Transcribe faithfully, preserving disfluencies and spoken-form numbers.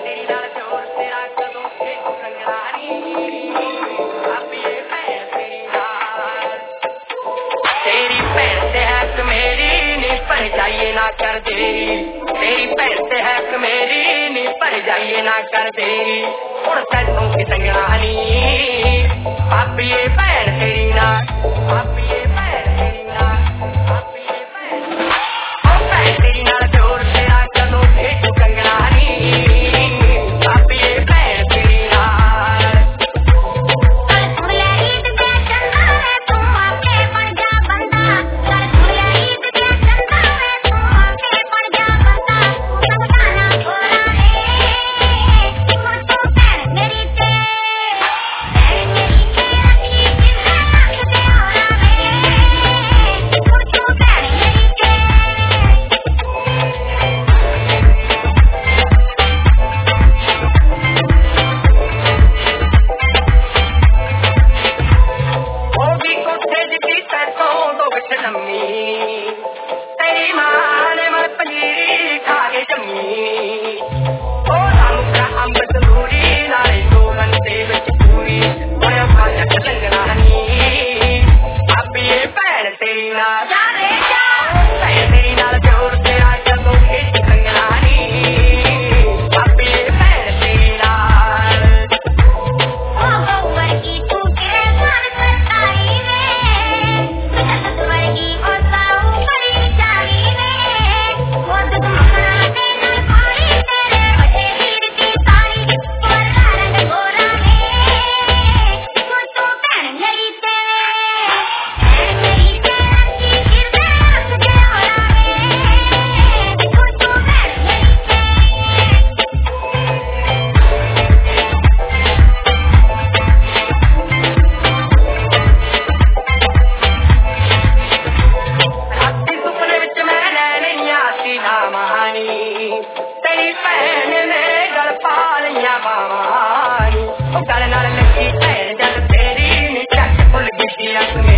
जाइए ना कर देरी तेरी भैन ते है मेरी नी पर जाइए ना कर देरी हुण तैनूं कि संगरानी भाभी ये भैन तेरी ना भाभी ये भैन तेरी ना भाभी ये भैन ओ भैन तेरी नाल जोर तेरा कदों भेजू कंगरानी भाभी ये भैन तेरी ना तेरी मां ने मर पनीरी खा के जमी ओ रामपुरा अमृत दूरी नाले दो घंटे विच पूरी बड़ा फाजक लंगरानी भाभी ये भैन तेरी ना भैन तेरी नाल जोर तेरा कदों खिच लंगरानी भाभी ये भैन तेरी ना तेरी भैन ने गल पा लिया बावां गल नाल लगी भैन जद तेरी नी झट भुल गई सी